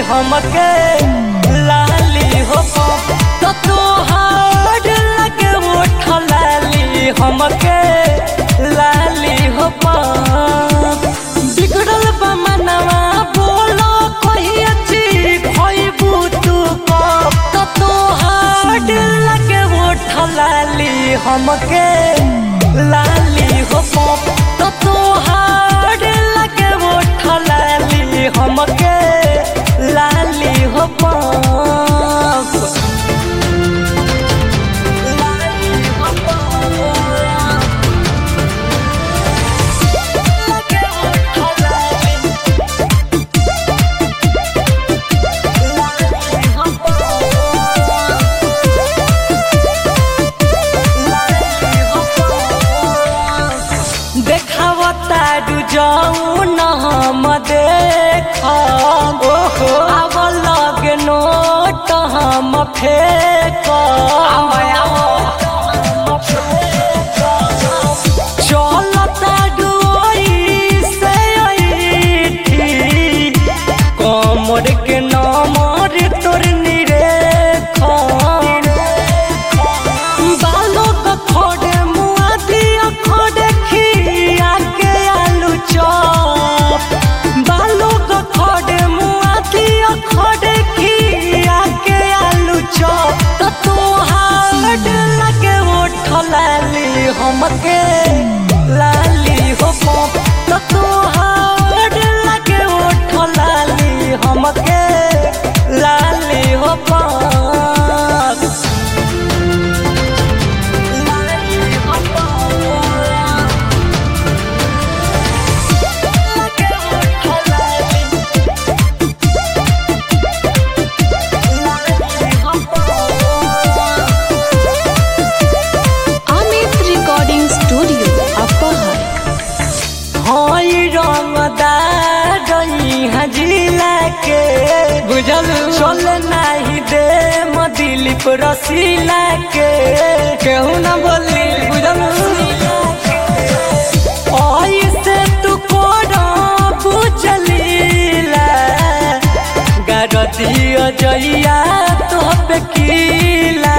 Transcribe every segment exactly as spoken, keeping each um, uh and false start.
हमके लाली हो तो तोहार लगे ओठ लाली हमके लाली हो बिगड़ल बा मनवा बोलो कोई अच्छी खोइबू तू कब तो तोहार लगे ओठ लाली हमके लाली हो तो तोहार लगे ओठ लाली हमके लाली हो तारू जाऊ न हम देख अब लगे नोट हम फेंक चल तारू से कमर के नमर तोर निरेख बालों का खोड़े मुआ दिया खोड़े खिया के आलू चौप बालों का खोड़े मुआ दिया खोड़े खिया के आलू चौप तो तोहार लगे ओठ लाली हमके लाली हो तो तोहार लगे ओठ लाली हमके लाली हो जिला के बुझल चल नहीं दे दिलीप रसीला के केहू न बोली बुझल ऐसे तू कोड़ा बुझलीला गरदिया जइया तो पे कीला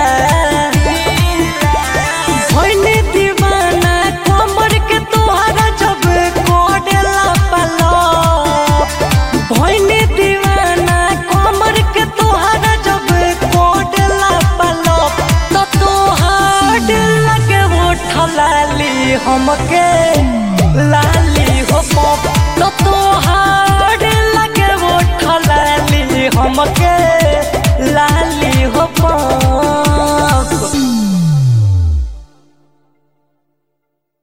भइनी दीवाना कमर के तोहरा जब कोडेला पलो भइनी दीवाना कमर के तोहरा जब कोडेला पलो तो तोहार लगे ओठ लाली हमके लाली हो तो तोहार लगे ओठ लाली हमके लाली हो